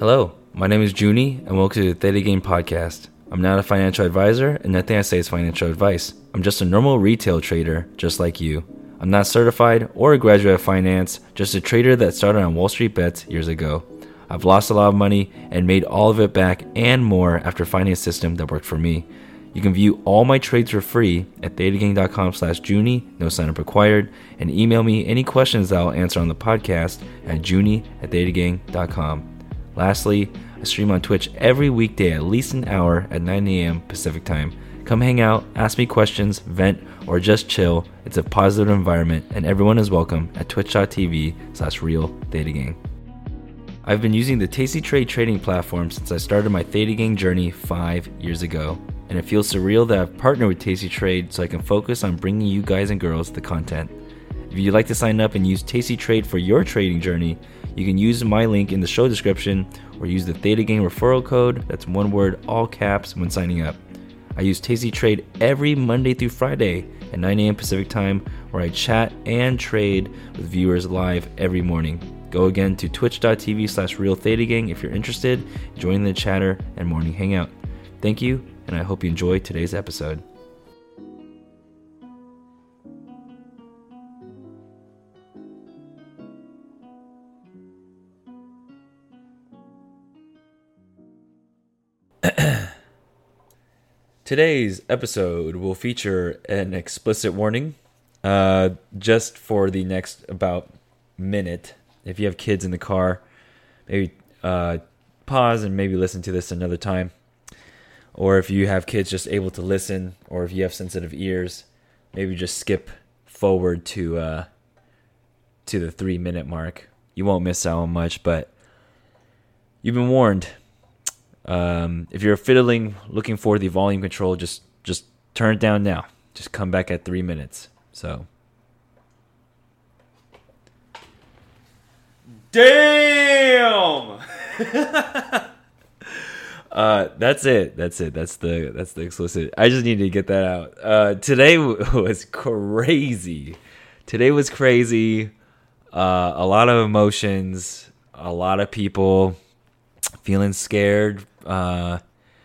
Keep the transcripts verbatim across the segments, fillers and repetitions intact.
Hello, my name is Junie, and welcome to the Theta Game Podcast. I'm not a financial advisor, and nothing I say is financial advice. I'm just a normal retail trader, just like you. I'm not certified or a graduate of finance, just a trader that started on Wall Street Bets years ago. I've lost a lot of money and made all of it back and more after finding a system that worked for me. You can view all my trades for free at thetagang.com slash Junie, no sign-up required, and email me any questions that I'll answer on the podcast at junie at thetagang dot com. Lastly, I stream on Twitch every weekday at least an hour at nine a.m. Pacific time. Come hang out, ask me questions, vent, or just chill. It's a positive environment, and everyone is welcome at twitch.tv slash real thetagang. I've been using the Tasty Trade trading platform since I started my Theta Gang journey five years ago, and it feels surreal that I've partnered with Tasty Trade so I can focus on bringing you guys and girls the content. If you'd like to sign up and use Tasty Trade for your trading journey, you can use my link in the show description or use the Theta Gang referral code, that's one word, all caps, when signing up. I use Tasty Trade every Monday through Friday at nine a.m. Pacific time, where I chat and trade with viewers live every morning. Go again to twitch.tv slash real Theta Gang if you're interested. Join the chatter and morning hangout. Thank you, and I hope you enjoy today's episode. Today's episode will feature an explicit warning uh, just for the next about minute. If you have kids in the car, maybe uh, pause and maybe listen to this another time. Or if you have kids just able to listen, or if you have sensitive ears, maybe just skip forward to uh, to the three minute mark. You won't miss out on much, but you've been warned. Um, if you're fiddling, looking for the volume control, just just turn it down now. Just come back at three minutes. So, damn. uh, that's it. That's it. That's the that's the explicit. I just needed to get that out. Uh, today was crazy. Today was crazy. Uh, a lot of emotions. A lot of people feeling scared. Uh,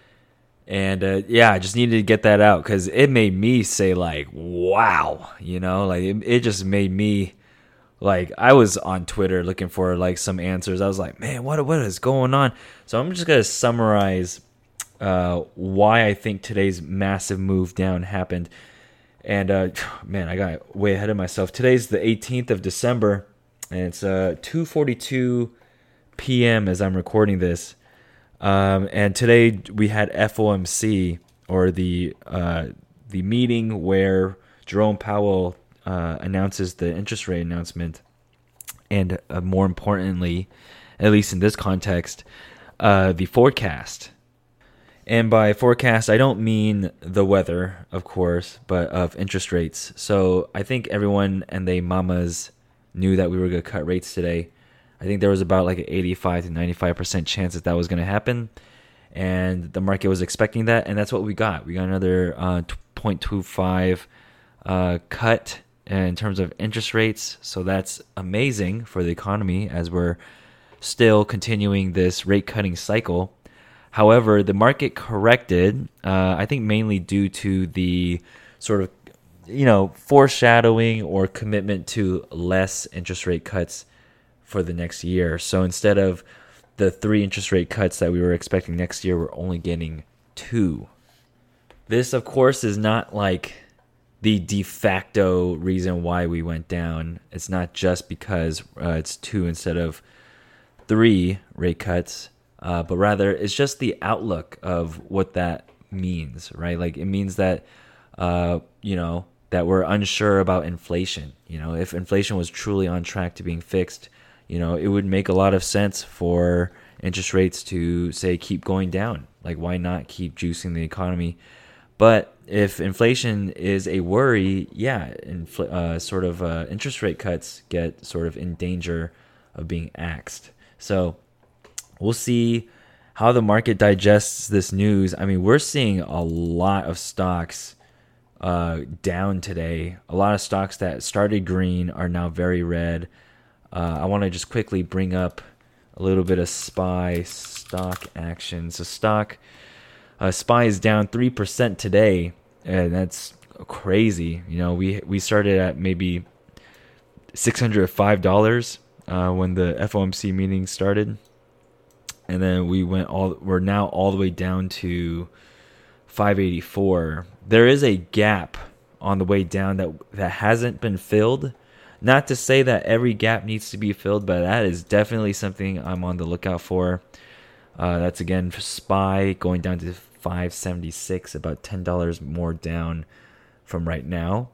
and, uh, yeah, I just needed to get that out because it made me say, like, wow, you know, like it, it just made me, like, I was on Twitter looking for, like, some answers. I was like, man, what, what is going on? So I'm just going to summarize, uh, why I think today's massive move down happened. And, uh, man, I got way ahead of myself. Today's the eighteenth of December, and it's, uh, two forty-two p.m. as I'm recording this. Um, and today we had F O M C, or the uh, the meeting where Jerome Powell uh, announces the interest rate announcement, and uh, more importantly, at least in this context, uh, the forecast. And by forecast, I don't mean the weather, of course, but of interest rates. So I think everyone and their mamas knew that we were going to cut rates today. I think there was about like an eighty-five to ninety-five percent chance that that was going to happen. And the market was expecting that. And that's what we got. We got another uh, zero point two five uh, cut in terms of interest rates. So that's amazing for the economy as we're still continuing this rate cutting cycle. However, the market corrected, uh, I think mainly due to the sort of, you know, foreshadowing or commitment to less interest rate cuts for the next year. So instead of the three interest rate cuts that we were expecting next year, we're only getting two. This, of course, is not like the de facto reason why we went down. It's not just because uh, it's two instead of three rate cuts, uh, but rather it's just the outlook of what that means, right? Like it means that, uh, you know, that we're unsure about inflation. You know, if inflation was truly on track to being fixed, you know, it would make a lot of sense for interest rates to, say, keep going down. Like, why not keep juicing the economy? But if inflation is a worry, yeah, infl- uh, sort of uh, interest rate cuts get sort of in danger of being axed. So we'll see how the market digests this news. I mean, we're seeing a lot of stocks uh, down today. A lot of stocks that started green are now very red. Uh, I want to just quickly bring up a little bit of S P Y stock action. So stock, uh, S P Y is down three percent today, and that's crazy. You know, we we started at maybe six hundred five dollars uh, when the F O M C meeting started, and then we went all. We're now all the way down to five eighty-four. There is a gap on the way down that that hasn't been filled. Not to say that every gap needs to be filled, but that is definitely something I'm on the lookout for. Uh, that's again for S P Y going down to five seventy-six, about ten dollars more down from right now.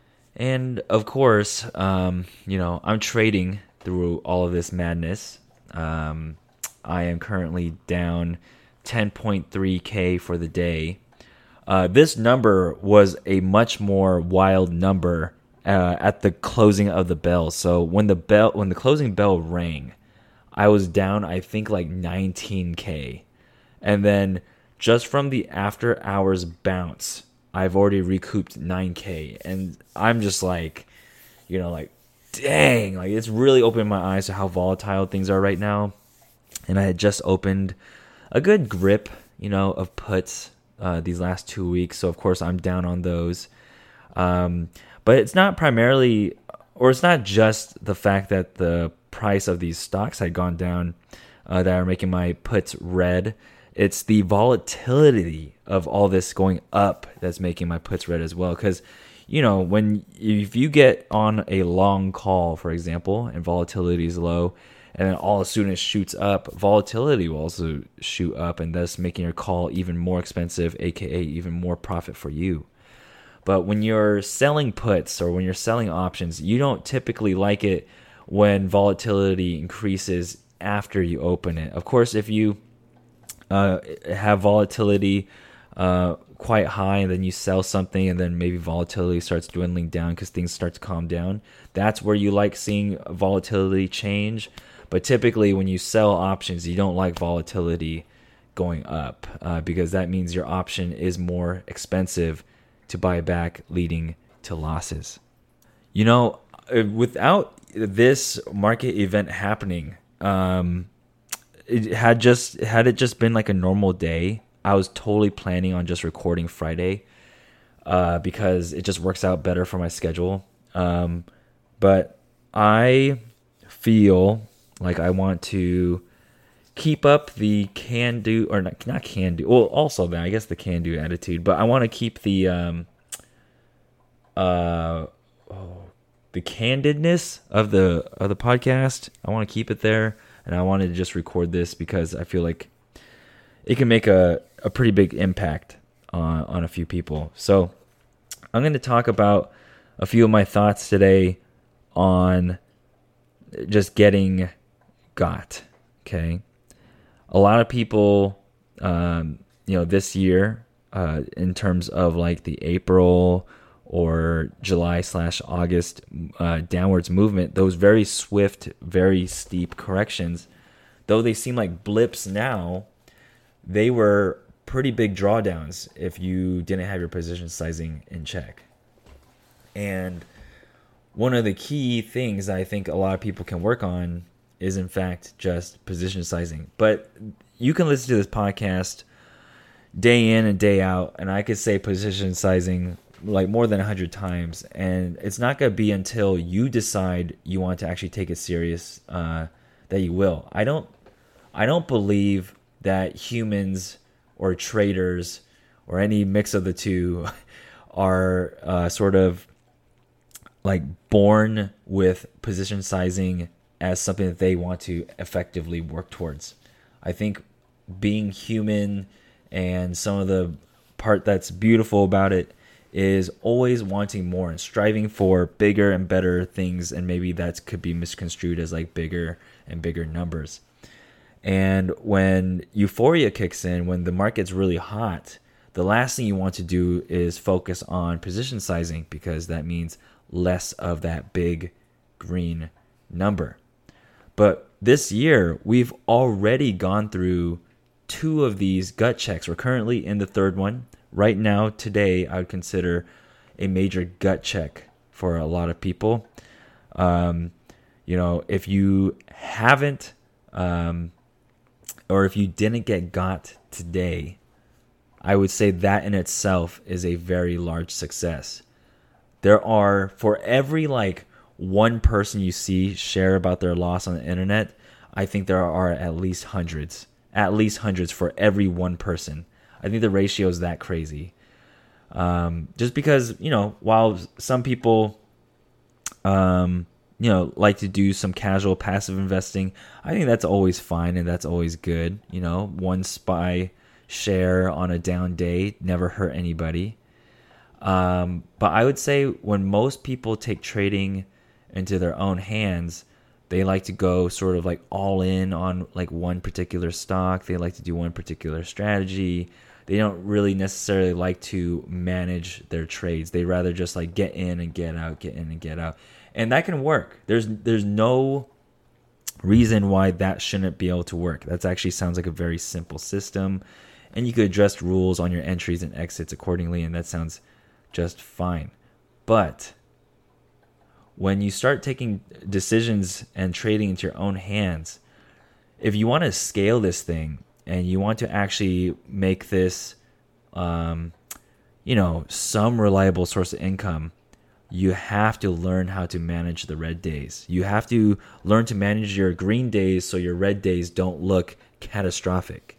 And of course, um, you know, I'm trading through all of this madness. Um, I am currently down ten point three K for the day. Uh, this number was a much more wild number uh, at the closing of the bell. So when the bell, when the closing bell rang, I was down, I think, like nineteen K. And then just from the after hours bounce, I've already recouped nine K. And I'm just like, you know, like, dang, like it's really opened my eyes to how volatile things are right now. And I had just opened a good grip, you know, of puts uh, these last two weeks. So, of course, I'm down on those. Um, but it's not primarily, or it's not just the fact that the price of these stocks had gone down uh, that are making my puts red. It's the volatility of all this going up that's making my puts red as well. Because, you know, when if you get on a long call, for example, and volatility is low, and then all of a sudden it shoots up, volatility will also shoot up, and thus making your call even more expensive, aka even more profit for you. But when you're selling puts or when you're selling options, you don't typically like it when volatility increases after you open it. Of course, if you uh, have volatility uh, quite high and then you sell something and then maybe volatility starts dwindling down because things start to calm down, that's where you like seeing volatility change. But typically when you sell options, you don't like volatility going up uh, because that means your option is more expensive to buy back, leading to losses. You know, without this market event happening, um, it had just had it just been like a normal day, I was totally planning on just recording Friday uh, because it just works out better for my schedule. Um, but I feel like I want to keep up the can do, or not, not can do. Well, also that I guess the can do attitude, but I want to keep the um, uh, oh, the candidness of the of the podcast. I want to keep it there, and I wanted to just record this because I feel like it can make a, a pretty big impact on on a few people. So I'm going to talk about a few of my thoughts today on just getting got. Okay. A lot of people, um, you know, this year, uh, in terms of like the April or July slash August uh, downwards movement, those very swift, very steep corrections, though they seem like blips now, they were pretty big drawdowns if you didn't have your position sizing in check. And one of the key things I think a lot of people can work on is in fact just position sizing. But you can listen to this podcast day in and day out, and I could say position sizing like more than a hundred times, and it's not going to be until you decide you want to actually take it serious uh, that you will. I don't, I don't believe that humans or traders or any mix of the two are uh, sort of like born with position sizing as something that they want to effectively work towards. I think being human and some of the part that's beautiful about it is always wanting more and striving for bigger and better things, and maybe that could be misconstrued as like bigger and bigger numbers. And when euphoria kicks in, when the market's really hot, the last thing you want to do is focus on position sizing because that means less of that big green number. But this year, we've already gone through two of these gut checks. We're currently in the third one. Right now, today, I would consider a major gut check for a lot of people. Um, you know, if you haven't um, or if you didn't get got today, I would say that in itself is a very large success. There are, for every like one person you see share about their loss on the internet, I think there are at least hundreds, at least hundreds for every one person. I think the ratio is that crazy. Um, just because, you know, while some people, um, you know, like to do some casual passive investing, I think that's always fine and that's always good. You know, one SPY share on a down day never hurt anybody. Um, but I would say when most people take trading into their own hands, they like to go sort of like all in on like one particular stock. They like to do one particular strategy. They don't really necessarily like to manage their trades. They rather just like get in and get out, get in and get out. And that can work. There's there's no reason why that shouldn't be able to work. That actually sounds like a very simple system. And you could adjust rules on your entries and exits accordingly, and that sounds just fine. But when you start taking decisions and trading into your own hands, if you want to scale this thing and you want to actually make this, um, you know, some reliable source of income, you have to learn how to manage the red days. You have to learn to manage your green days so your red days don't look catastrophic.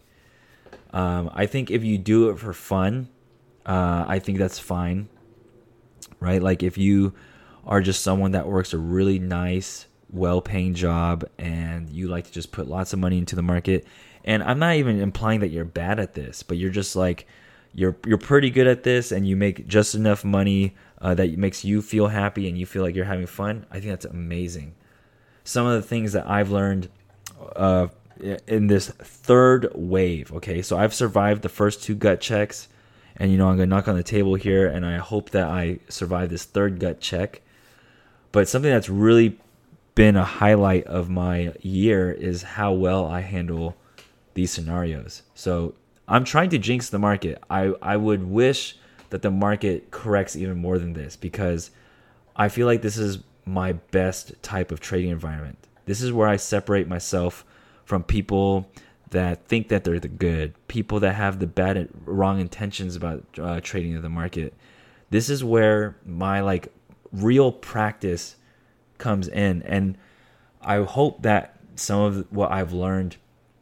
Um, I think if you do it for fun, uh, I think that's fine, right? Like if you are just someone that works a really nice, well-paying job and you like to just put lots of money into the market, and I'm not even implying that you're bad at this, but you're just like, you're you're pretty good at this and you make just enough money uh, that makes you feel happy and you feel like you're having fun, I think that's amazing. Some of the things that I've learned uh, in this third wave, okay, so I've survived the first two gut checks, and you know I'm going to knock on the table here, and I hope that I survive this third gut check. But something that's really been a highlight of my year is how well I handle these scenarios. So I'm trying to jinx the market. I, I would wish that the market corrects even more than this, because I feel like this is my best type of trading environment. This is where I separate myself from people that think that they're the good, people that have the bad, wrong intentions about uh, trading in the market. This is where my like real practice comes in, and I hope that some of what I've learned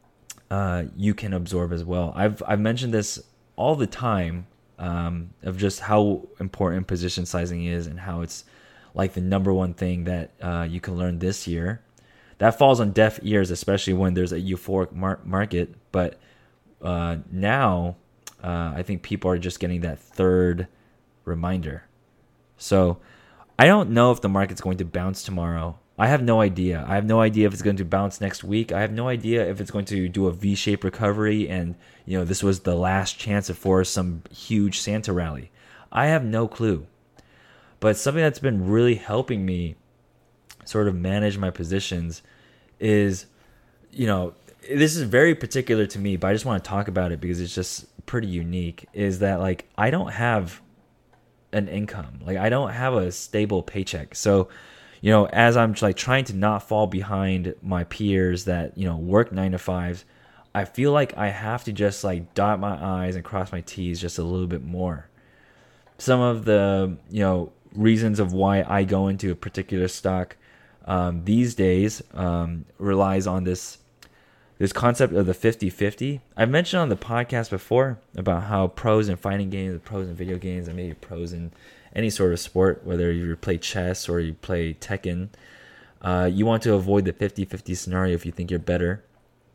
uh, you can absorb as well. I've I've mentioned this all the time um, of just how important position sizing is and how it's like the number one thing that uh, you can learn this year. That falls on deaf ears, especially when there's a euphoric mar- market. But uh, now uh, I think people are just getting that third reminder. So I don't know if the market's going to bounce tomorrow. I have no idea. I have no idea if it's going to bounce next week. I have no idea if it's going to do a V-shaped recovery and, you know, this was the last chance for some huge Santa rally. I have no clue. But something that's been really helping me sort of manage my positions is, you know, this is very particular to me, but I just want to talk about it because it's just pretty unique, is that like I don't have an income. Like I don't have a stable paycheck. So, you know, as I'm like trying to not fall behind my peers that, you know, work nine to fives, I feel like I have to just like dot my I's and cross my T's just a little bit more. Some of the, you know, reasons of why I go into a particular stock um, these days um, relies on this this concept of the fifty-fifty. I've mentioned on the podcast before about how pros in fighting games, pros in video games, and maybe pros in any sort of sport, whether you play chess or you play Tekken, uh, you want to avoid the fifty-fifty scenario if you think you're better.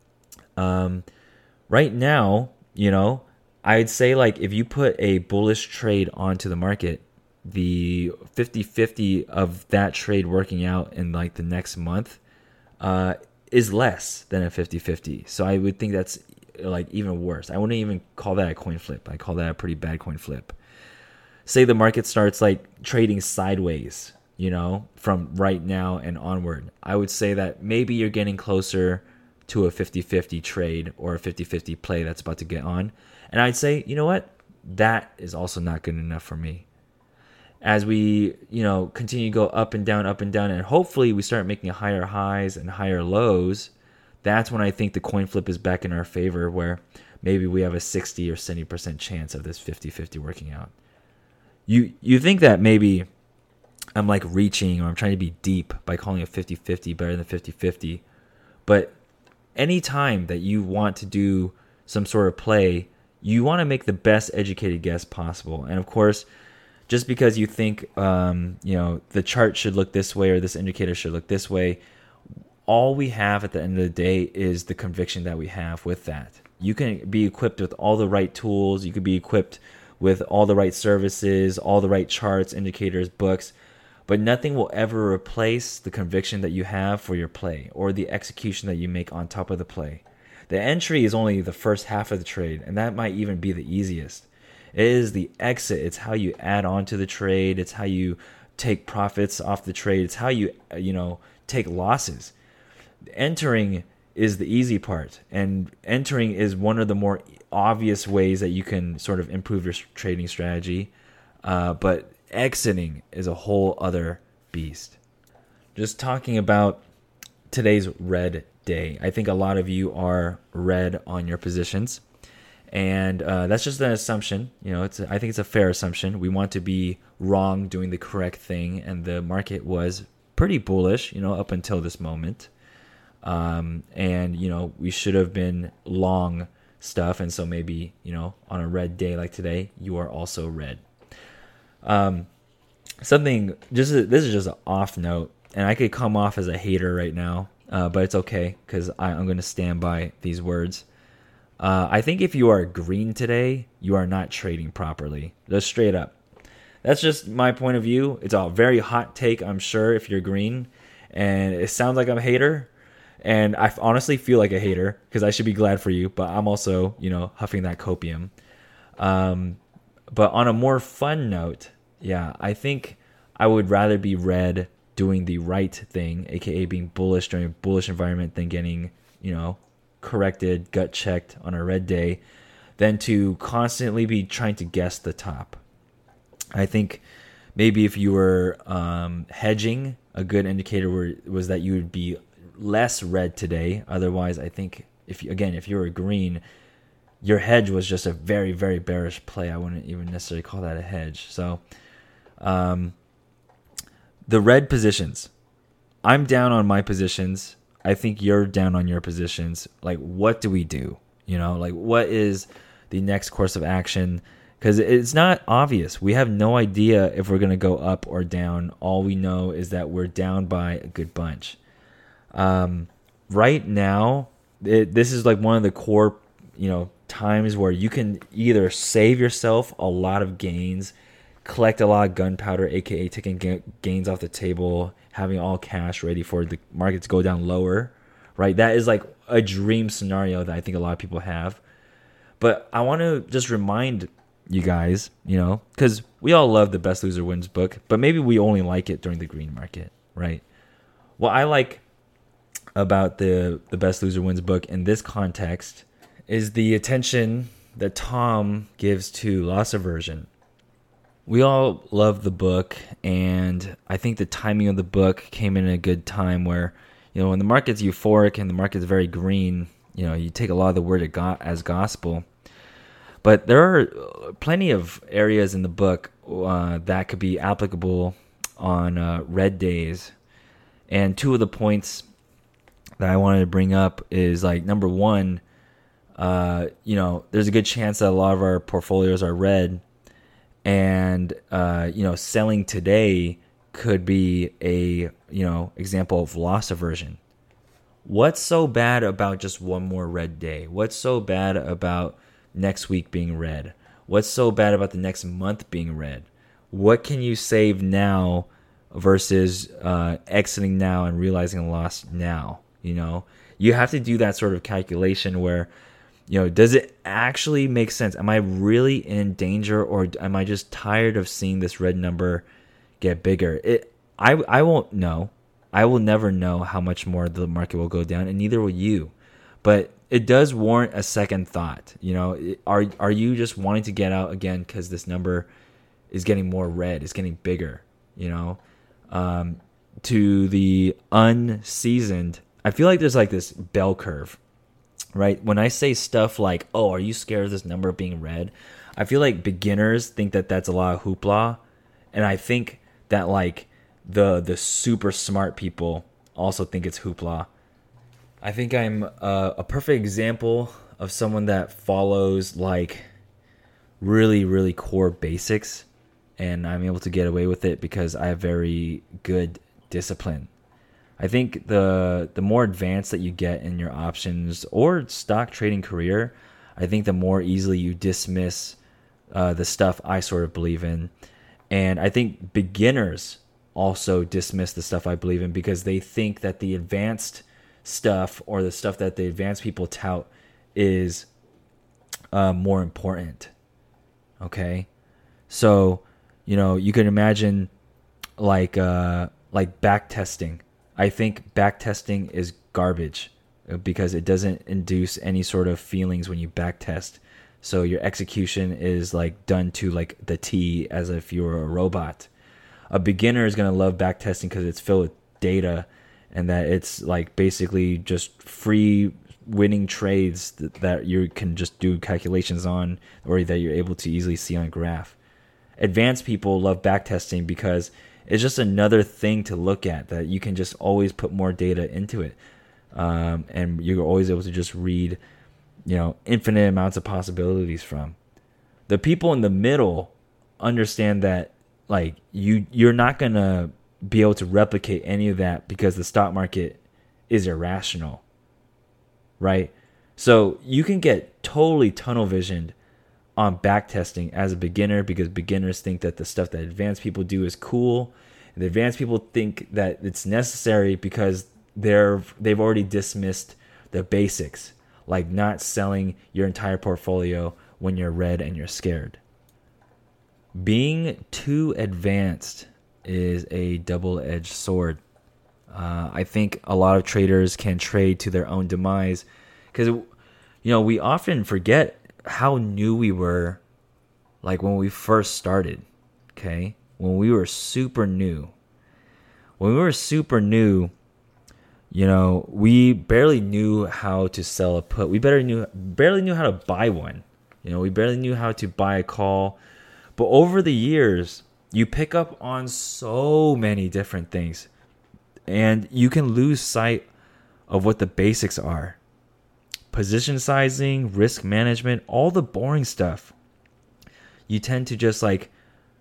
Um, right now, you know, I'd say like if you put a bullish trade onto the market, the fifty-fifty of that trade working out in like the next month uh, is less than a fifty-fifty. So I would think that's like even worse. I wouldn't even call that a coin flip. I call that a pretty bad coin flip. Say the market starts like trading sideways, you know, from right now and onward. I would say that maybe you're getting closer to a fifty-fifty trade or a fifty-fifty play that's about to get on. And I'd say, you know what? That is also not good enough for me. As we, you know, continue to go up and down, up and down, and hopefully we start making higher highs and higher lows, that's when I think the coin flip is back in our favor, where maybe we have a sixty or seventy percent chance of this fifty-fifty working out. You you think that maybe I'm like reaching, or I'm trying to be deep by calling it fifty-fifty better than fifty-fifty. But any time that you want to do some sort of play, you want to make the best educated guess possible. And of course, just because you think um, you know, the chart should look this way or this indicator should look this way, all we have at the end of the day is the conviction that we have with that. You can be equipped with all the right tools. You could be equipped with all the right services, all the right charts, indicators, books, but nothing will ever replace the conviction that you have for your play or the execution that you make on top of the play. The entry is only the first half of the trade, and that might even be the easiest. It is the exit. It's how you add on to the trade. It's how you take profits off the trade. It's how you, you know, take losses. Entering is the easy part, and entering is one of the more obvious ways that you can sort of improve your trading strategy. Uh, but exiting is a whole other beast. Just talking about today's red day, I think a lot of you are red on your positions, and uh, that's just an assumption. You know, it's a, I think it's a fair assumption. We want to be wrong doing the correct thing, and the market was pretty bullish, you know, up until this moment. Um, and you know, we should have been long stuff, and so maybe, you know, on a red day like today, you are also red. Um, something just this is just an off note, and I could come off as a hater right now, uh, but it's okay because I'm going to stand by these words. Uh, I think if you are green today, you are not trading properly. Just straight up. That's just my point of view. It's a very hot take, I'm sure, if you're green, and it sounds like I'm a hater. And I honestly feel like a hater because I should be glad for you, but I'm also, you know, huffing that copium. Um, but on a more fun note, yeah, I think I would rather be red doing the right thing, aka being bullish during a bullish environment, than getting, you know, corrected, gut checked on a red day, than to constantly be trying to guess the top. I think maybe if you were um, hedging, a good indicator were, was that you would be less red today. Otherwise, I think if you, again, if you were green, your hedge was just a very, very bearish play. I wouldn't even necessarily call that a hedge. So, um, the red positions, I'm down on my positions. I think you're down on your positions. Like, what do we do? You know, like, what is the next course of action? Because it's not obvious. We have no idea if we're going to go up or down. All we know is that we're down by a good bunch. Um, right now, it, this is like one of the core, you know, times where you can either save yourself a lot of gains, collect a lot of gunpowder, aka taking ga- gains off the table, having all cash ready for the market to go down lower, right? That is like a dream scenario that I think a lot of people have. But I want to just remind you guys, you know, because we all love the Best Loser Wins book, but maybe we only like it during the green market, right? What I like about the the Best Loser Wins book in this context is the attention that Tom gives to loss aversion. We all love the book, and I think the timing of the book came in a good time where, you know, when the market's euphoric and the market's very green, you know, you take a lot of the word as gospel. But there are plenty of areas in the book uh, that could be applicable on uh, red days. And two of the points that I wanted to bring up is, like, number one, uh, you know, there's a good chance that a lot of our portfolios are red, and uh, you know, selling today could be a, you know, example of loss aversion. What's so bad about just one more red day? What's so bad about next week being red? What's so bad about the next month being red? What can you save now versus uh, exiting now and realizing a loss now? You know, you have to do that sort of calculation where, you know, does it actually make sense? Am I really in danger, or am I just tired of seeing this red number get bigger? It, I, I won't know. I will never know how much more the market will go down, and neither will you. But it does warrant a second thought. You know, are are you just wanting to get out again because this number is getting more red, it's getting bigger? You know, um, to the unseasoned, I feel like there's like this bell curve, right? When I say stuff like, oh, are you scared of this number being red? I feel like beginners think that that's a lot of hoopla. And I think that like the the super smart people also think it's hoopla. I think I'm a, a perfect example of someone that follows like really, really core basics. And I'm able to get away with it because I have very good discipline. I think the the more advanced that you get in your options or stock trading career, I think the more easily you dismiss uh, the stuff I sort of believe in. And I think beginners also dismiss the stuff I believe in because they think that the advanced stuff or the stuff that the advanced people tout is uh, more important. Okay? So, you know, you can imagine like uh, like back testing. I think back testing is garbage because it doesn't induce any sort of feelings when you back test. So your execution is like done to like the T as if you were a robot. A beginner is going to love back testing because it's filled with data and that it's like basically just free winning trades that, that you can just do calculations on or that you're able to easily see on a graph. Advanced people love back testing because it's just another thing to look at that you can just always put more data into it. Um, and you're always able to just read, you know, infinite amounts of possibilities from. The people in the middle understand that like you you're not going to be able to replicate any of that because the stock market is irrational. Right? So you can get totally tunnel visioned on back testing as a beginner because beginners think that the stuff that advanced people do is cool. And the advanced people think that it's necessary because they're they've already dismissed the basics, like not selling your entire portfolio when you're red and you're scared. Being too advanced is a double-edged sword. Uh, I think a lot of traders can trade to their own demise because, you know, we often forget how new we were, like when we first started. Okay, when we were super new. When we were super new, you know, we barely knew how to sell a put. We barely knew barely knew how to buy one. You know, we barely knew how to buy a call. But over the years, you pick up on so many different things. And you can lose sight of what the basics are. Position sizing, risk management, all the boring stuff. You tend to just like,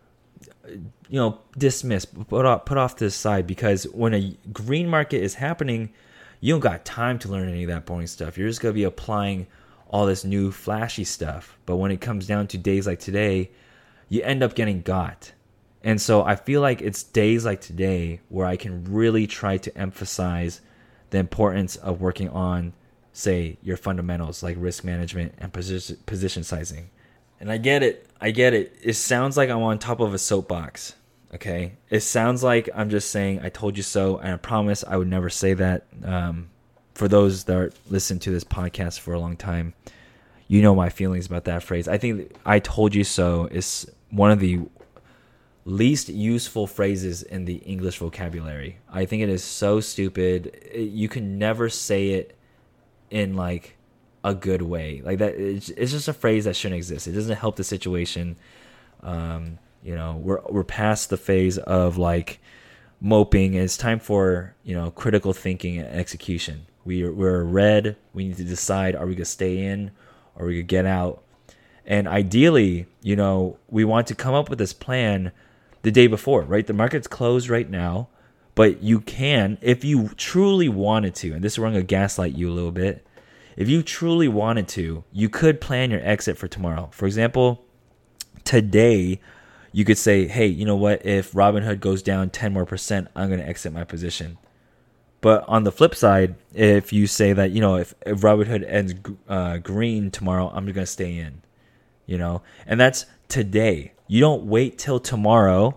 you know, dismiss, put off, put off to the side because when a green market is happening, you don't got time to learn any of that boring stuff. You're just going to be applying all this new flashy stuff. But when it comes down to days like today, you end up getting got. And so I feel like it's days like today where I can really try to emphasize the importance of working on, say, your fundamentals like risk management and position position sizing. And I get it. I get it. It sounds like I'm on top of a soapbox. Okay? It sounds like I'm just saying, I told you so. And I promise I would never say that. Um, for those that are, listen to this podcast for a long time, you know my feelings about that phrase. I think I told you so is one of the least useful phrases in the English vocabulary. I think it is so stupid. It, you can never say it in like a good way. Like that, it's, it's just a phrase that shouldn't exist. It doesn't help the situation. Um, you know, we're we're past the phase of like moping. It's time for, you know, critical thinking and execution. We are, we're red. We need to decide: are we gonna stay in, or are we gonna get out? And ideally, you know, we want to come up with this plan the day before, right? The market's closed right now, but you can, if you truly wanted to, and this is where I'm going to gaslight you a little bit. If you truly wanted to, you could plan your exit for tomorrow. For example, today, you could say, hey, you know what? If Robinhood goes down ten more percent, I'm going to exit my position. But on the flip side, if you say that, you know, if, if Robinhood ends uh, green tomorrow, I'm going to stay in, you know, and that's today. You don't wait till tomorrow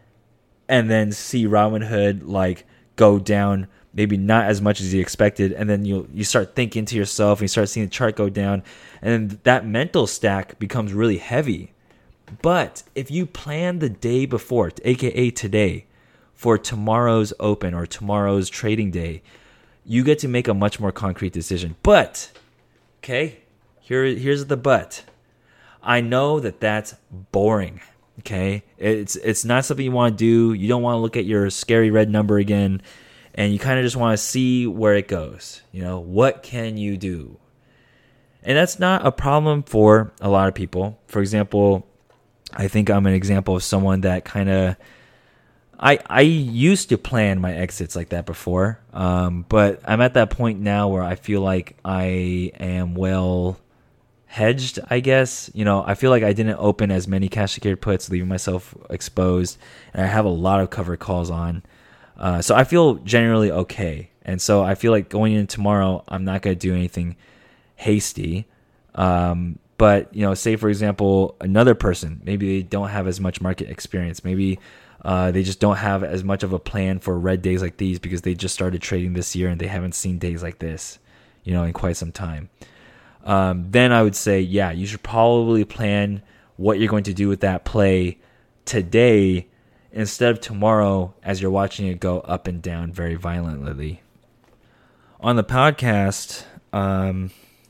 and then see Robinhood like go down, maybe not as much as you expected, and then you you start thinking to yourself and you start seeing the chart go down, and then that mental stack becomes really heavy. But if you plan the day before, aka today, for tomorrow's open or tomorrow's trading day, you get to make a much more concrete decision. But, okay, here, here's the but. I know that that's boring, okay? It's it's not something you want to do. You don't want to look at your scary red number again, and you kind of just want to see where it goes. You know, what can you do? And that's not a problem for a lot of people. For example, I think I'm an example of someone that kind of, I I used to plan my exits like that before, um, but I'm at that point now where I feel like I am well hedged, I guess. You know, I feel like I didn't open as many cash secured puts, leaving myself exposed, and I have a lot of covered calls on. Uh, so I feel generally okay. And so I feel like going in tomorrow, I'm not going to do anything hasty. Um, but, you know, say, for example, another person, maybe they don't have as much market experience. Maybe uh, they just don't have as much of a plan for red days like these because they just started trading this year and they haven't seen days like this, you know, in quite some time. Um, then I would say, yeah, you should probably plan what you're going to do with that play today instead of tomorrow as you're watching it go up and down very violently. On the podcast, um,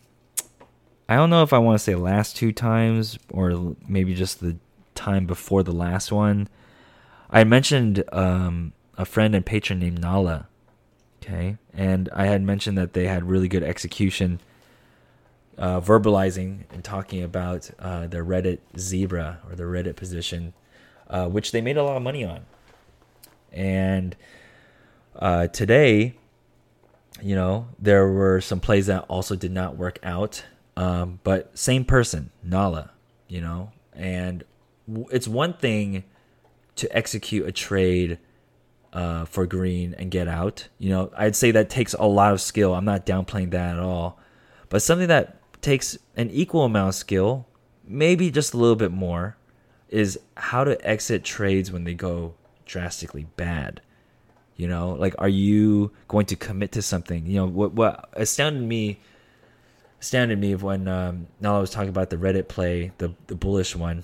I don't know if I want to say last two times or maybe just the time before the last one. I mentioned um, a friend and patron named Nala, okay? And I had mentioned that they had really good execution Uh, verbalizing and talking about uh, their Reddit zebra or their Reddit position, uh, which they made a lot of money on. And uh, today, you know, there were some plays that also did not work out. Um, but same person, Nala, you know, and w- it's one thing to execute a trade uh, for green and get out. You know, I'd say that takes a lot of skill. I'm not downplaying that at all. But something that takes an equal amount of skill, maybe just a little bit more, is how to exit trades when they go drastically bad. You know, like, are you going to commit to something? You know, what what astounded me, astounded me when um, Nala was talking about the Reddit play, the the bullish one,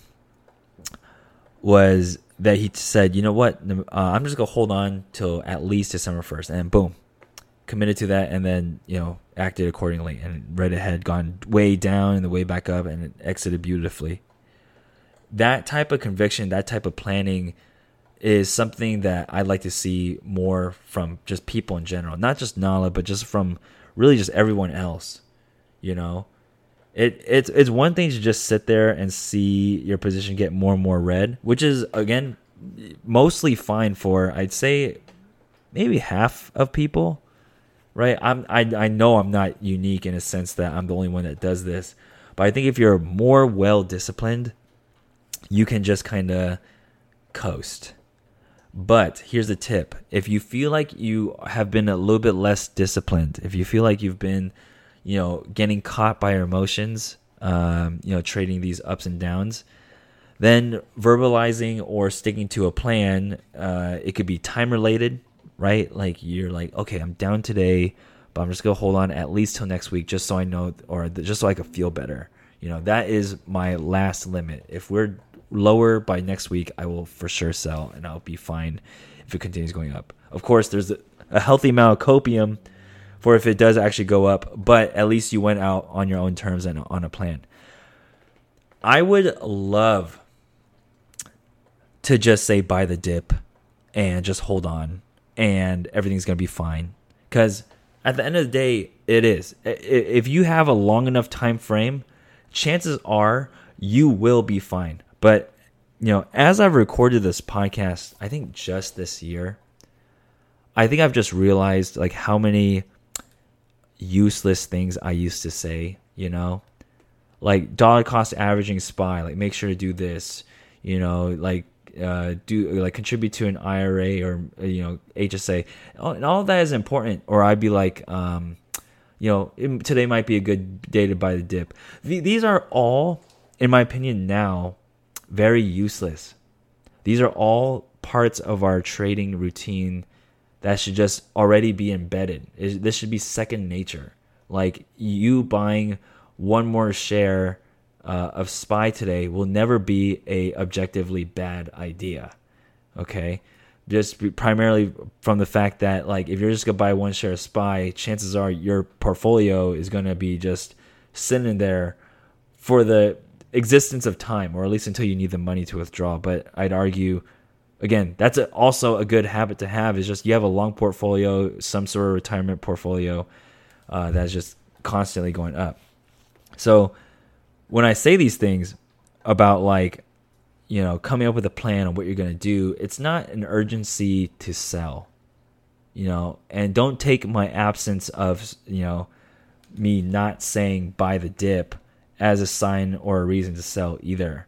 was that he said, you know what, uh, I'm just gonna hold on till at least December first, and boom, committed to that, and then, you know, acted accordingly, and Reddit had gone way down and the way back up, and it exited beautifully. That type of conviction, that type of planning is something that I'd like to see more from just people in general, not just Nala, but just from really just everyone else. You know, it it's it's one thing to just sit there and see your position get more and more red, which is, again, mostly fine for, I'd say, maybe half of people. Right, I'm. I I know I'm not unique in a sense that I'm the only one that does this, but I think if you're more well disciplined, you can just kind of coast. But here's the tip: if you feel like you have been a little bit less disciplined, if you feel like you've been, you know, getting caught by your emotions, um, you know, trading these ups and downs, then verbalizing or sticking to a plan, uh, it could be time related. Right? Like, you're like, okay, I'm down today, but I'm just going to hold on at least till next week just so I know, or just so I can feel better. You know, that is my last limit. If we're lower by next week, I will for sure sell, and I'll be fine if it continues going up. Of course, there's a, a healthy amount of copium for if it does actually go up, but at least you went out on your own terms and on a plan. I would love to just say buy the dip and just hold on, and everything's going to be fine. Because at the end of the day, it is. If you have a long enough time frame, chances are you will be fine. But, you know, as I've recorded this podcast, I think just this year, I think I've just realized, like, how many useless things I used to say, you know? Like, dollar cost averaging S P Y, like, make sure to do this, you know, like, uh do like contribute to an I R A or, you know, H S A, and all of that is important. Or I'd be like, um you know, it, today might be a good day to buy the dip. Th- these are all, in my opinion, now very useless. These are all parts of our trading routine that should just already be embedded. It, this should be second nature. Like, you buying one more share Uh, of S P Y today will never be a objectively bad idea. Okay, just primarily from the fact that like if you're just gonna buy one share of S P Y, chances are your portfolio is gonna be just sitting there for the existence of time, or at least until you need the money to withdraw. But I'd argue, again, that's a, also a good habit to have, is just you have a long portfolio, some sort of retirement portfolio uh, that's just constantly going up. So when I say these things about like, you know, coming up with a plan on what you're going to do, it's not an urgency to sell, you know, and don't take my absence of, you know, me not saying buy the dip as a sign or a reason to sell either.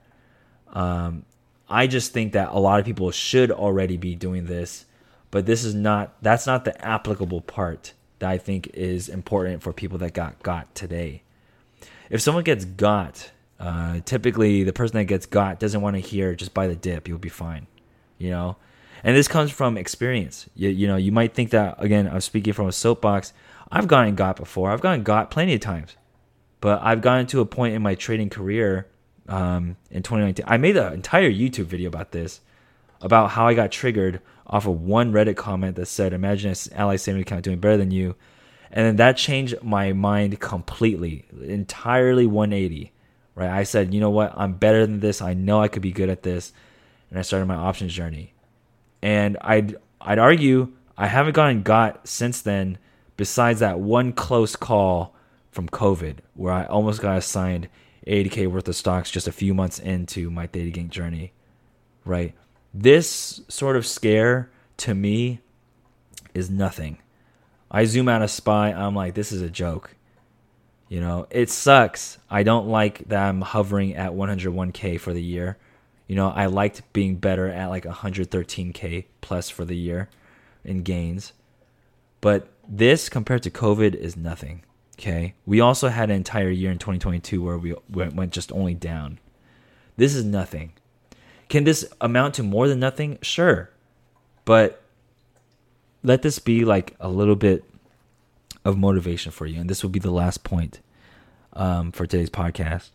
Um, I just think that a lot of people should already be doing this, but this is not, that's not the applicable part that I think is important for people that got got today. If someone gets got, uh, typically the person that gets got doesn't want to hear just buy the dip, you'll be fine, you know? And this comes from experience. You, you know, you might think that, again, I'm speaking from a soapbox. I've gotten got before. I've gotten got plenty of times. But I've gotten to a point in my trading career um, in twenty nineteen. I made an entire YouTube video about this, about how I got triggered off of one Reddit comment that said, imagine an Ally savings account doing better than you. And then that changed my mind completely, entirely one eighty. Right? I said, you know what? I'm better than this. I know I could be good at this. And I started my options journey. And I'd, I'd argue I haven't gotten got since then, besides that one close call from COVID, where I almost got assigned eighty K worth of stocks just a few months into my theta gain journey, right? This sort of scare to me is nothing. I zoom out of S P Y, I'm like, this is a joke. You know, it sucks. I don't like that I'm hovering at one hundred one K for the year. You know, I liked being better at like one hundred thirteen K plus for the year in gains. But this compared to COVID is nothing. Okay, we also had an entire year in twenty twenty-two where we went just only down. This is nothing. Can this amount to more than nothing? Sure. But let this be like a little bit of motivation for you. And this will be the last point um, for today's podcast.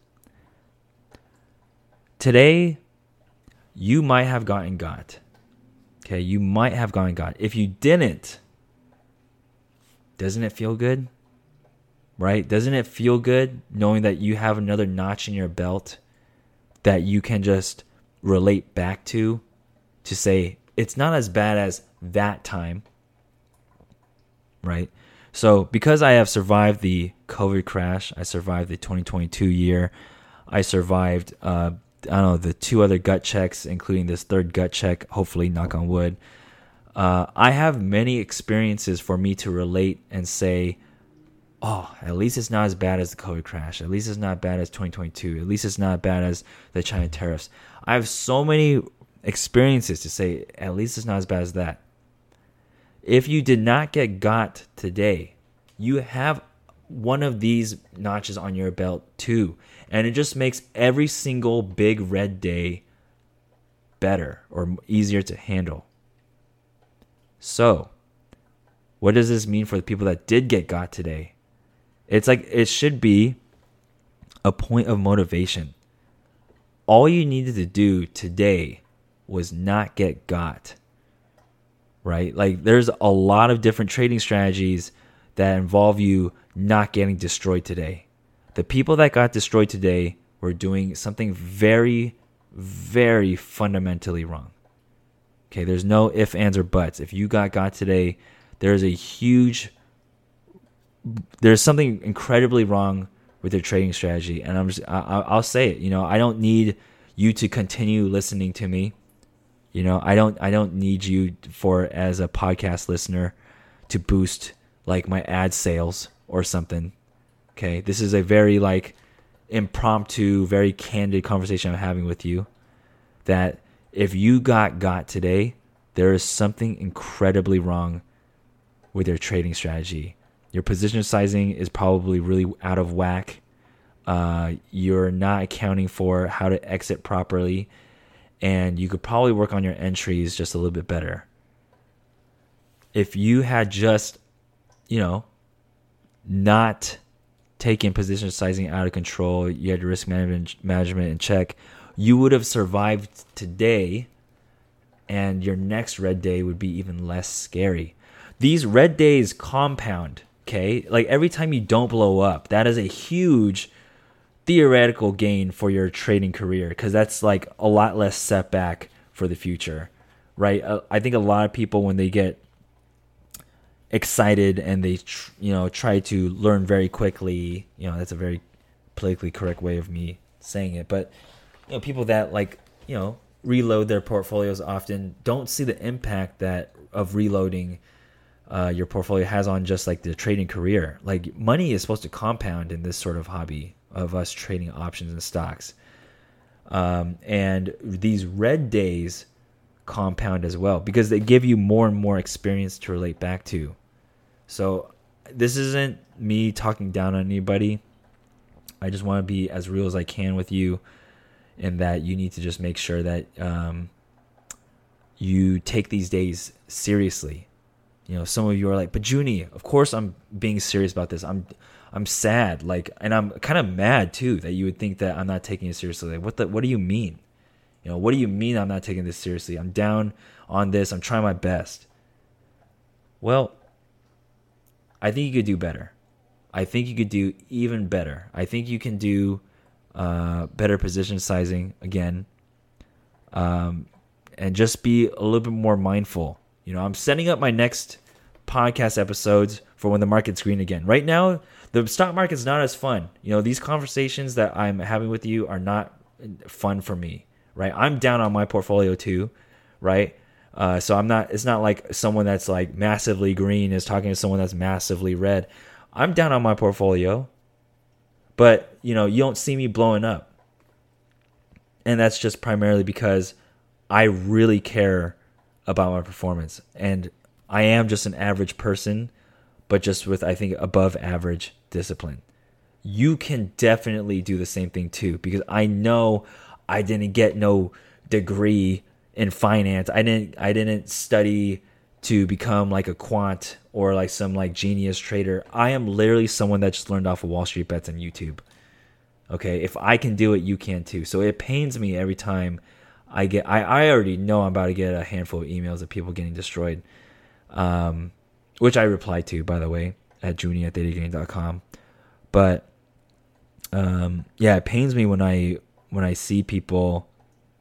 Today, you might have gotten got. Okay, you might have gotten got. If you didn't, doesn't it feel good? Right? Doesn't it feel good knowing that you have another notch in your belt that you can just relate back to, to say, it's not as bad as that time, right? So because I have survived the COVID crash, I survived the twenty twenty-two year, I survived, uh, I don't know, the two other gut checks, including this third gut check, hopefully, knock on wood. Uh, I have many experiences for me to relate and say, oh, at least it's not as bad as the COVID crash. At least it's not bad as twenty twenty-two. At least it's not bad as the China tariffs. I have so many experiences to say, at least it's not as bad as that. If you did not get got today, you have one of these notches on your belt too. And it just makes every single big red day better or easier to handle. So, what does this mean for the people that did get got today? It's like it should be a point of motivation. All you needed to do today was not get got. Right? Like there's a lot of different trading strategies that involve you not getting destroyed today. The people that got destroyed today were doing something very, very fundamentally wrong. Okay, there's no ifs, ands, or buts. If you got got today, there's a huge, there's something incredibly wrong with your trading strategy. And I'm just, I, I'll say it. You know, I don't need you to continue listening to me. You know, I don't, I don't need you for as a podcast listener to boost like my ad sales or something. Okay, this is a very like impromptu, very candid conversation I'm having with you. That if you got got today, there is something incredibly wrong with your trading strategy. Your position sizing is probably really out of whack. Uh, you're not accounting for how to exit properly, and you could probably work on your entries just a little bit better. If you had just, you know, not taken position sizing out of control, you had risk management management in check, you would have survived today and your next red day would be even less scary. These red days compound, okay? Like every time you don't blow up, that is a huge theoretical gain for your trading career, because that's like a lot less setback for the future, right? Uh, I think a lot of people, when they get excited and they tr- you know try to learn very quickly, you know that's a very politically correct way of me saying it, but you know people that like you know reload their portfolios often don't see the impact that of reloading uh, your portfolio has on just like the trading career. Like money is supposed to compound in this sort of hobby of us trading options and stocks, um, and these red days compound as well because they give you more and more experience to relate back to. So this isn't me talking down on anybody. I just want to be as real as I can with you, in that you need to just make sure that um, you take these days seriously. You know, some of you are like, but Junie, of course I'm being serious about this. I'm I'm sad, like, and I'm kind of mad too that you would think that I'm not taking it seriously. Like, what the what do you mean? You know, what do you mean I'm not taking this seriously? I'm down on this. I'm trying my best. Well, I think you could do better. I think you could do even better. I think you can do uh, better position sizing again, um, and just be a little bit more mindful. You know, I'm setting up my next podcast episodes for when the market's green again. Right now, the stock market's not as fun. You know, these conversations that I'm having with you are not fun for me. Right, I'm down on my portfolio too, right? Uh, so I'm not. It's not like someone that's like massively green is talking to someone that's massively red. I'm down on my portfolio, but you know you don't see me blowing up, and that's just primarily because I really care about my performance, and I am just an average person, but just with I think above average discipline. You can definitely do the same thing too, because I know. I didn't get no degree in finance. I didn't I didn't study to become like a quant or like some like genius trader. I am literally someone that just learned off of Wall Street Bets on YouTube. Okay, if I can do it, you can too. So it pains me every time I get I, I already know I'm about to get a handful of emails of people getting destroyed. Um, which I reply to, by the way, at junie at data gain dot com. But um, yeah, it pains me when I when I see people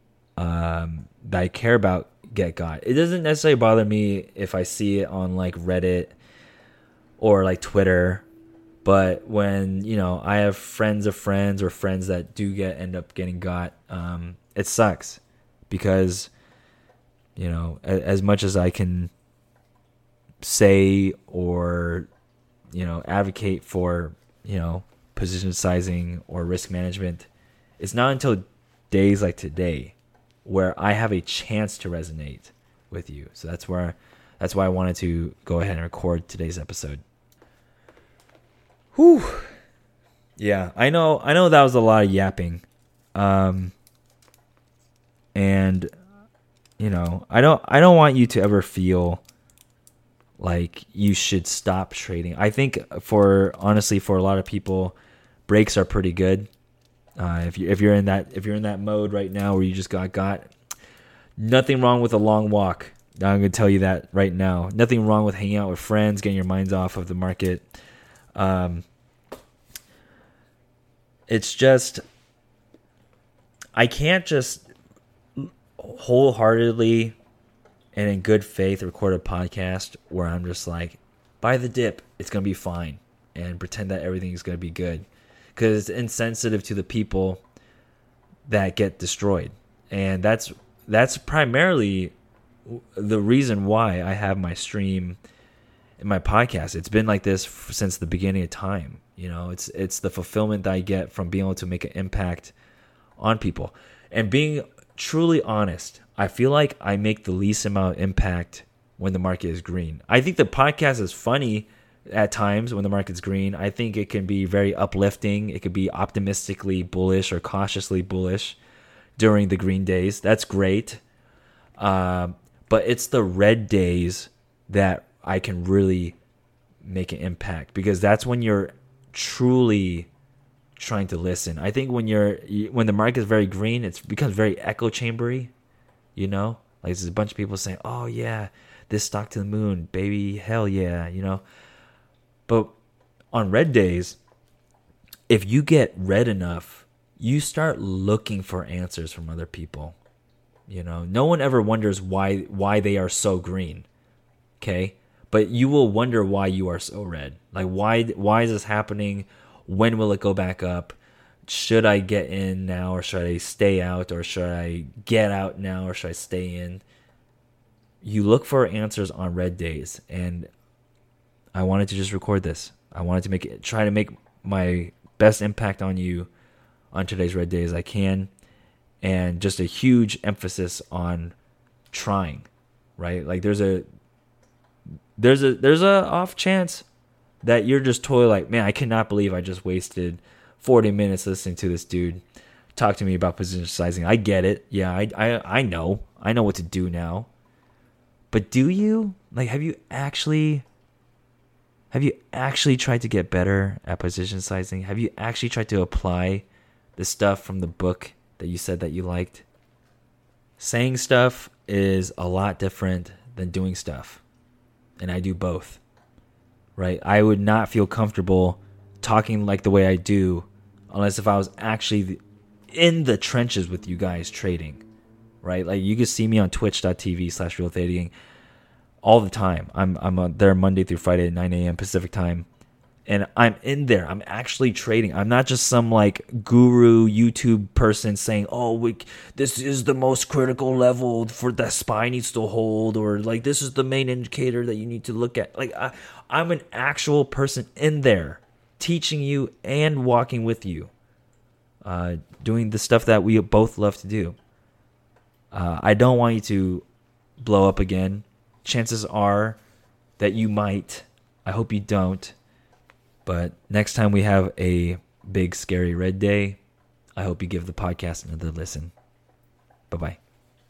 um, that I care about get got. It doesn't necessarily bother me if I see it on like Reddit or like Twitter, but when, you know, I have friends of friends or friends that do get end up getting got, um, it sucks because, you know, as, as much as I can say or, you know, advocate for, you know, position sizing or risk management, it's not until days like today where I have a chance to resonate with you. So that's where, that's why I wanted to go ahead and record today's episode. Whew. Yeah, I know. I know that was a lot of yapping, um, and you know, I don't. I don't want you to ever feel like you should stop trading. I think for honestly, for a lot of people, breaks are pretty good. Uh, if you if you're in that if you're in that mode right now where you just got got, nothing wrong with a long walk. I'm gonna tell you that right now. Nothing wrong with hanging out with friends, getting your minds off of the market. Um, it's just I can't just wholeheartedly and in good faith record a podcast where I'm just like, buy the dip, it's gonna be fine, and pretend that everything is gonna be good. Because it's insensitive to the people that get destroyed. And that's that's primarily the reason why I have my stream and my podcast. It's been like this f- since the beginning of time. You know, it's it's the fulfillment that I get from being able to make an impact on people. And being truly honest, I feel like I make the least amount of impact when the market is green. I think the podcast is funny at times when the market's green. I think it can be very uplifting. It could be optimistically bullish or cautiously bullish during the green days. That's great. Uh, but it's the red days that I can really make an impact, because that's when you're truly trying to listen. I think when you're when the market is very green, it becomes very echo chambery, you know? Like there's a bunch of people saying, oh yeah, this stock to the moon, baby, hell yeah, you know. But on red days, if you get red enough, you start looking for answers from other people. You know, no one ever wonders why why they are so green. Okay? But you will wonder why you are so red. Like why why is this happening? When will it go back up? Should I get in now or should I stay out, or should I get out now or should I stay in? You look for answers on red days, and I wanted to just record this. I wanted to make it, try to make my best impact on you on today's red day as I can, and just a huge emphasis on trying, right? Like there's a there's a there's a off chance that you're just totally like, man, I cannot believe I just wasted forty minutes listening to this dude talk to me about position sizing. I get it. Yeah, I I I know. I know what to do now. But do you? Like have you actually have you actually tried to get better at position sizing? Have you actually tried to apply the stuff from the book that you said that you liked? Saying stuff is a lot different than doing stuff. And I do both. Right? I would not feel comfortable talking like the way I do unless if I was actually in the trenches with you guys trading. Right? Like you can see me on twitch.tv slash real thading all the time. I'm I'm uh, there Monday through Friday at nine a.m. Pacific time. And I'm in there. I'm actually trading. I'm not just some like guru YouTube person saying, oh, we, this is the most critical level for that S P Y needs to hold, or like this is the main indicator that you need to look at. Like I, I'm an actual person in there teaching you and walking with you, uh, doing the stuff that we both love to do. Uh, I don't want you to blow up again. Chances are that you might. I hope you don't. But next time we have a big, scary red day, I hope you give the podcast another listen. Bye-bye.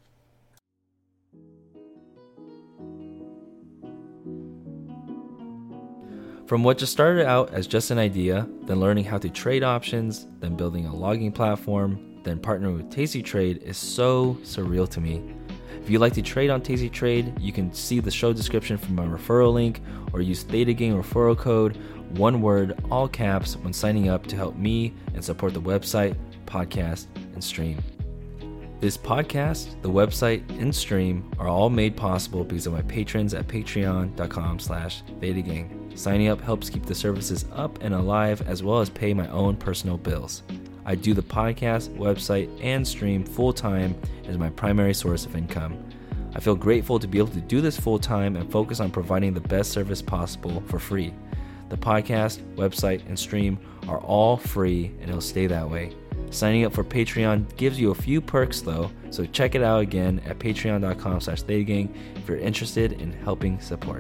From what just started out as just an idea, then learning how to trade options, then building a logging platform, then partnering with Tasty Trade is so surreal to me. If you'd like to trade on Tasty Trade, you can see the show description for my referral link or use ThetaGang referral code, one word, all caps, when signing up to help me and support the website, podcast, and stream. This podcast, the website, and stream are all made possible because of my patrons at patreon.com slash ThetaGang. Signing up helps keep the services up and alive as well as pay my own personal bills. I do the podcast, website, and stream full-time as my primary source of income. I feel grateful to be able to do this full-time and focus on providing the best service possible for free. The podcast, website, and stream are all free, and it'll stay that way. Signing up for Patreon gives you a few perks, though, so check it out again at patreon.com slash ThetaGang if you're interested in helping support.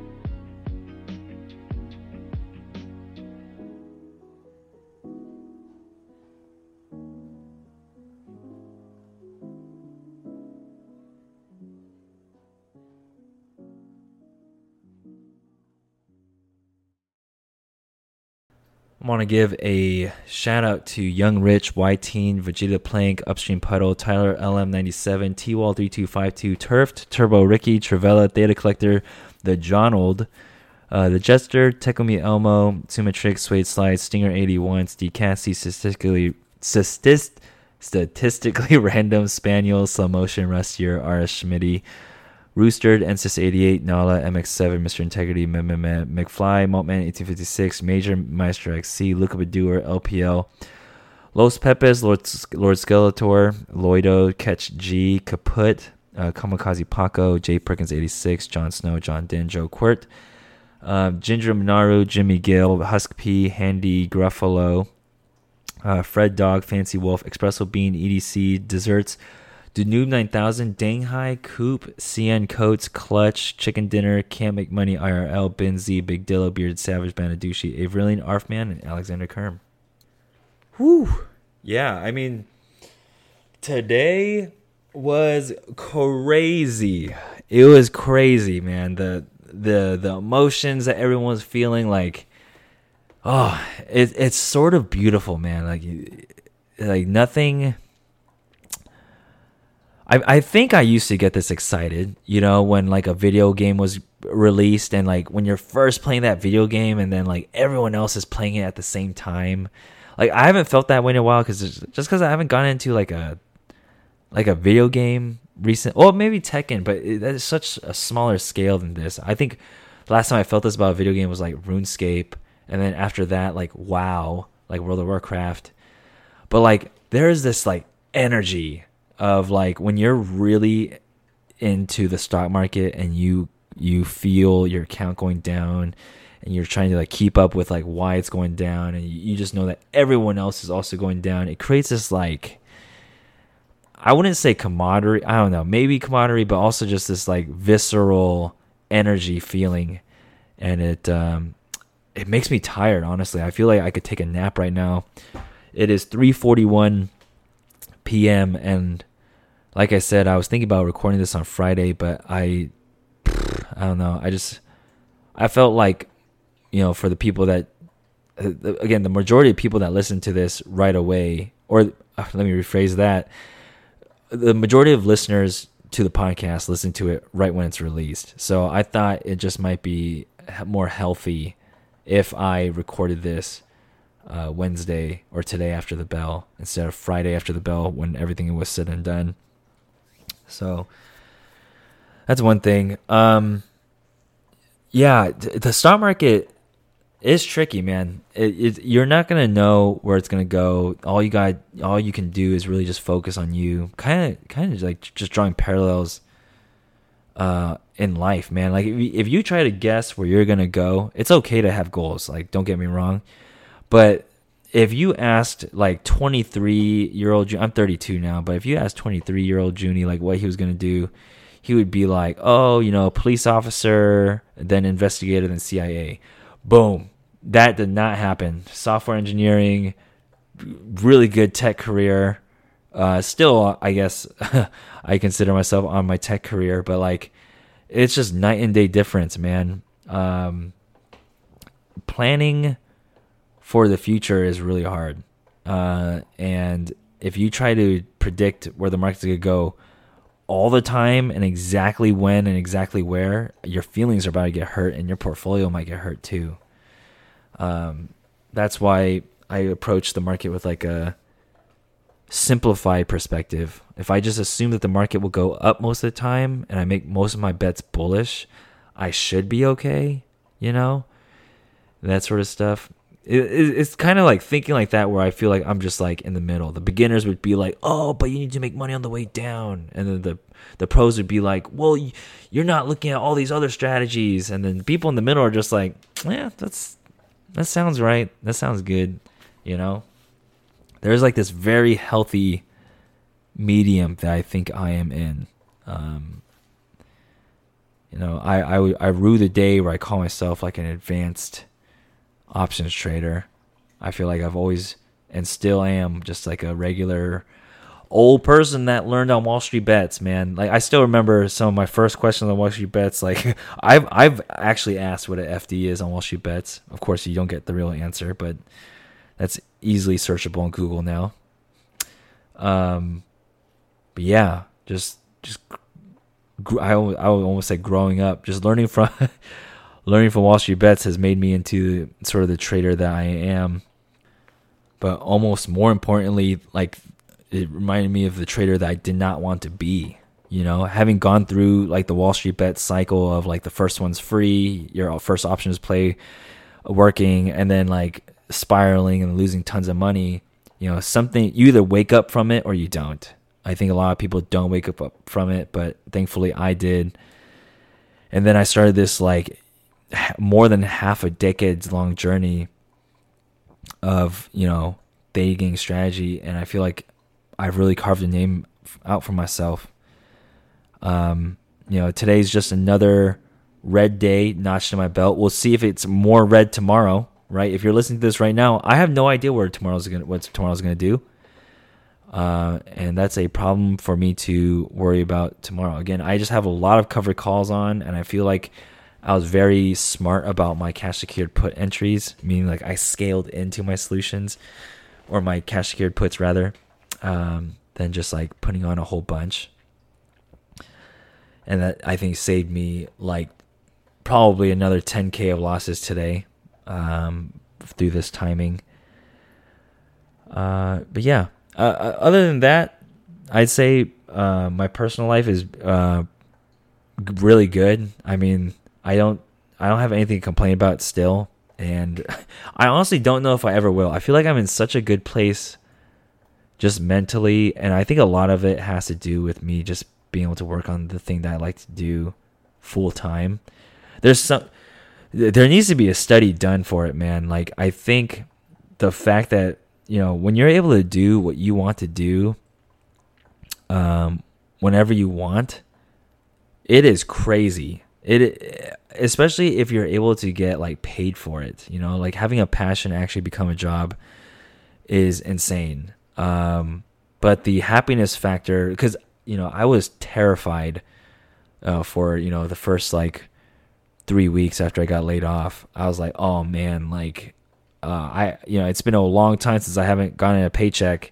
I want to give a shout out to Young Rich, Y-Teen, Vegeta Plank, Upstream Puddle, Tyler L M ninety-seven, T-Wall three two five two, Turfed, Turbo Ricky, Travella, Theta Collector, The Jonold, uh, The Jester, Tekomi Elmo, Sumatrix, Suede Slide, Stinger eighty-one, Steve Cassie, Statistically, statist, statistically Random, Spaniel, Slow Motion, Rustier, R S Schmitty, Roostered, N S I S eighty-eight, Nala, M X seven, Mister Integrity, McFly, Maltman eighteen fifty-six, Major, Maestro X C, Luca Badour, L P L, Los Pepes, Lord, Lord Skeletor, Loido, Catch G, Kaput, uh, Kamikaze Paco, J Perkins eighty-six, Jon Snow, John Den, Joe Quirt, uh, Ginger Minaru, Jimmy Gill, Husk P, Handy, Gruffalo, uh, Fred Dog, Fancy Wolf, Espresso Bean, E D C, Desserts, Danube nine thousand, Danghai, Coop, C N Coates, Clutch, Chicken Dinner, Can't Make Money, I R L, Benzie, Big Dillo, Bearded Savage, Banadushi, Averillion, Arfman, and Alexander Kerm. Whew. Yeah, I mean, today was crazy. It was crazy, man. The the the emotions that everyone was feeling, like, oh, it, it's sort of beautiful, man. Like, like nothing... I I think I used to get this excited, you know, when like a video game was released and like when you're first playing that video game and then like everyone else is playing it at the same time. Like I haven't felt that way in a while because just because I haven't gone into like a like a video game recent. Well, maybe Tekken, but it, that is such a smaller scale than this. I think the last time I felt this about a video game was like RuneScape, and then after that, like WoW, like World of Warcraft. But like there is this like energy of like when you're really into the stock market and you you feel your account going down and you're trying to like keep up with like why it's going down, and you, you just know that everyone else is also going down. It creates this like, I wouldn't say camaraderie, I don't know, maybe camaraderie, but also just this like visceral energy feeling, and it um it makes me tired, honestly. I feel like I could take a nap right now. It is three forty-one p.m. and like I said, I was thinking about recording this on Friday, but I I don't know. I just I felt like, you know, for the people that again, the majority of people that listen to this right away, or uh, let me rephrase that. The majority of listeners to the podcast listen to it right when it's released. So I thought it just might be more healthy if I recorded this uh, Wednesday or today after the bell instead of Friday after the bell when everything was said and done. So that's one thing. Um, yeah, the stock market is tricky, man. It, it, you're not gonna know where it's gonna go. All you got, all you can do is really just focus on you. Kind of, kind of like just drawing parallels uh, in life, man. Like if you, if you try to guess where you're gonna go, it's okay to have goals. Like, don't get me wrong, but if you asked like twenty-three year old, I'm thirty-two now, but if you asked twenty-three year old Junie like what he was gonna do, he would be like, oh, you know, police officer, then investigator, then C I A. Boom. That did not happen. Software engineering, really good tech career. Uh, still, I guess I consider myself on my tech career, but like, it's just night and day difference, man. Um, planning for the future is really hard. Uh, and if you try to predict where the market's going to go all the time and exactly when and exactly where, your feelings are about to get hurt and your portfolio might get hurt too. Um, that's why I approach the market with like a simplified perspective. If I just assume that the market will go up most of the time and I make most of my bets bullish, I should be okay, you know, that sort of stuff. It, it, it's kind of like thinking like that where I feel like I'm just like in the middle. The beginners would be like, oh, but you need to make money on the way down. And then the, the pros would be like, well, you're not looking at all these other strategies. And then people in the middle are just like, yeah, that's, that sounds right. That sounds good. You know, there's like this very healthy medium that I think I am in. Um, you know, I, I, I rue the day where I call myself like an advanced options trader. I feel like I've always and still am just like a regular old person that learned on Wall Street Bets, man. Like I still remember some of my first questions on Wall Street Bets. Like I've I've actually asked what an F D is on Wall Street Bets. Of course, you don't get the real answer, but that's easily searchable on Google now. Um, but yeah, just just I I would almost say growing up, just learning from learning from Wall Street Bets has made me into sort of the trader that I am. But almost more importantly, like it reminded me of the trader that I did not want to be. You know, having gone through like the Wall Street Bet cycle of like the first one's free, your first option is play working, and then like spiraling and losing tons of money. You know, something you either wake up from it or you don't. I think a lot of people don't wake up from it, but thankfully I did. And then I started this like more than half a decades long journey of, you know, day game strategy, and I feel like I've really carved a name out for myself. Um, you know, today's just another red day notched in my belt. We'll see if it's more red tomorrow, right? If you're listening to this right now, I have no idea where tomorrow's gonna what tomorrow's gonna do. Uh, and that's a problem for me to worry about tomorrow. Again, I just have a lot of covered calls on, and I feel like I was very smart about my cash secured put entries, meaning like I scaled into my solutions or my cash secured puts rather, um, than just like putting on a whole bunch. and that I think saved me like probably another ten K of losses today um, through this timing. Uh, but yeah, uh, other than that, I'd say uh, my personal life is uh, really good. I mean, I don't I don't have anything to complain about still, and I honestly don't know if I ever will. I feel like I'm in such a good place just mentally, and I think a lot of it has to do with me just being able to work on the thing that I like to do full time. There's some there needs to be a study done for it, man. Like, I think the fact that, you know, when you're able to do what you want to do um whenever you want, it is crazy. It especially if you're able to get like paid for it, you know, like having a passion actually become a job is insane. Um but the happiness factor, because, you know, I was terrified uh, for, you know, the first like three weeks after I got laid off. I was like, oh man, like uh, I, you know, it's been a long time since I haven't gotten a paycheck.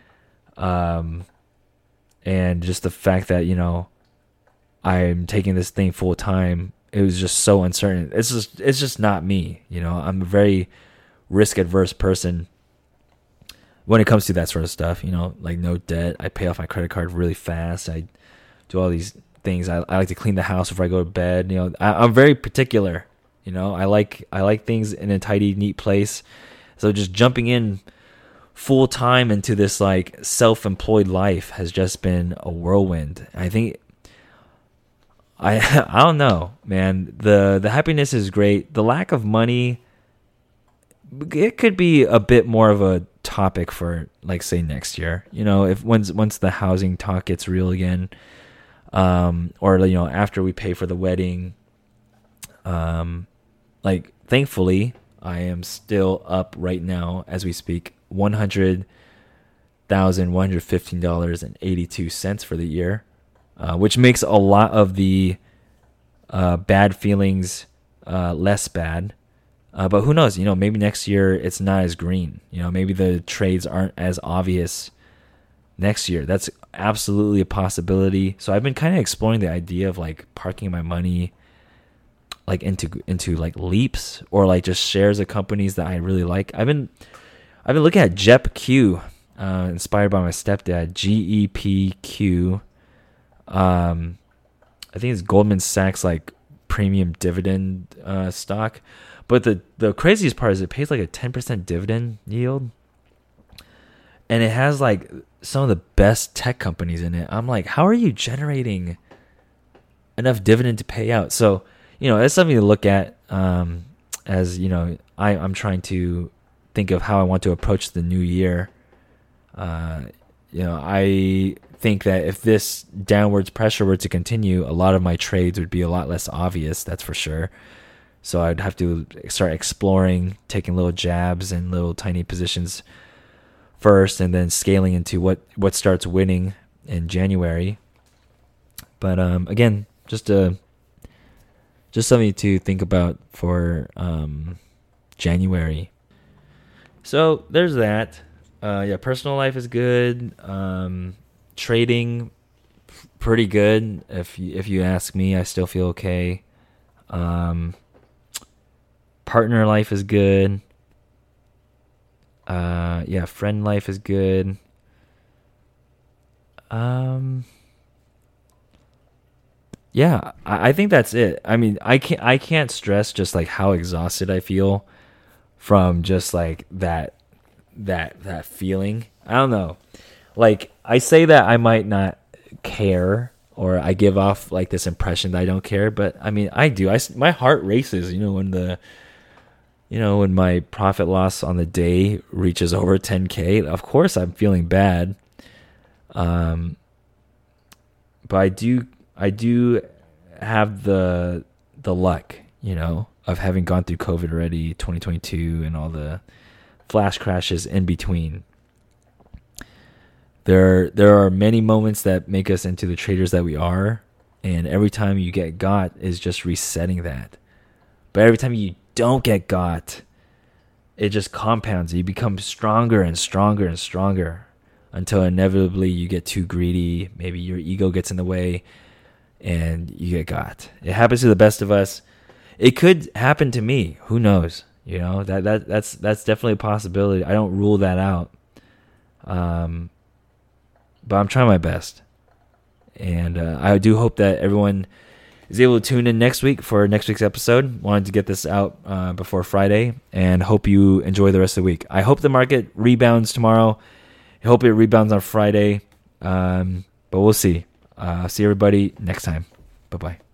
Um, and just the fact that, you know, I'm taking this thing full time, it was just so uncertain. It's just, it's just not me. You know, I'm a very risk adverse person when it comes to that sort of stuff, you know, like no debt. I pay off my credit card really fast. I do all these things. I, I like to clean the house before I go to bed. You know, I, I'm very particular. You know, I like I like things in a tidy, neat place. So just jumping in full time into this like self-employed life has just been a whirlwind. I think I I don't know, man. The the happiness is great. The lack of money, it could be a bit more of a topic for, like, say next year. You know, if once once the housing talk gets real again. Um, or, you know, after we pay for the wedding, um, like, thankfully, I am still up right now as we speak, one hundred thousand one hundred fifteen dollars and eighty-two cents for the year, uh, which makes a lot of the uh, bad feelings uh, less bad. Uh, but who knows? You know, maybe next year it's not as green. You know, maybe the trades aren't as obvious next year. That's absolutely a possibility. So I've been kind of exploring the idea of like parking my money like into into like leaps or like just shares of companies that I really like. I've been I've been looking at G E P Q, uh, inspired by my stepdad. G E P Q. Um, I think it's Goldman Sachs like premium dividend uh, stock. But the the craziest part is it pays like a ten percent dividend yield. And it has like some of the best tech companies in it. I'm like, how are you generating enough dividend to pay out? So, you know, that's something to look at um, as, you know, I, I'm trying to think of how I want to approach the new year. Uh, you know, I think that if this downwards pressure were to continue, a lot of my trades would be a lot less obvious, that's for sure. So I'd have to start exploring, taking little jabs and little tiny positions first, and then scaling into what, what starts winning in January. But um, again, just a just something to think about for um, January. So there's that. Uh, yeah, personal life is good. Um, trading, pretty good. If you, if you ask me, I still feel okay. Um, partner life is good. Uh, yeah, friend life is good. Um, yeah, I, I think that's it. I mean, I can't, I can't stress just like how exhausted I feel from just like that, that, that feeling. I don't know. Like, I say that I might not care, or I give off like this impression that I don't care, but I mean, I do. I, my heart races, you know, when the, You know, when my profit loss on the day reaches over ten K, of course I'm feeling bad. Um, but I do, I do have the the luck, you know, of having gone through COVID already, twenty twenty-two, and all the flash crashes in between. There, there are many moments that make us into the traders that we are, and every time you get got is just resetting that. But every time you don't get got, it just compounds. You become stronger and stronger and stronger until inevitably you get too greedy. Maybe your ego gets in the way and you get got. It happens to the best of us. It could happen to me. Who knows? You know, that that that's that's definitely a possibility. I don't rule that out. Um, but I'm trying my best, and uh, I do hope that everyone is able to tune in next week for next week's episode. Wanted to get this out uh, before Friday, and hope you enjoy the rest of the week. I hope the market rebounds tomorrow. I hope it rebounds on Friday, um, but we'll see. Uh, see everybody next time. Bye bye.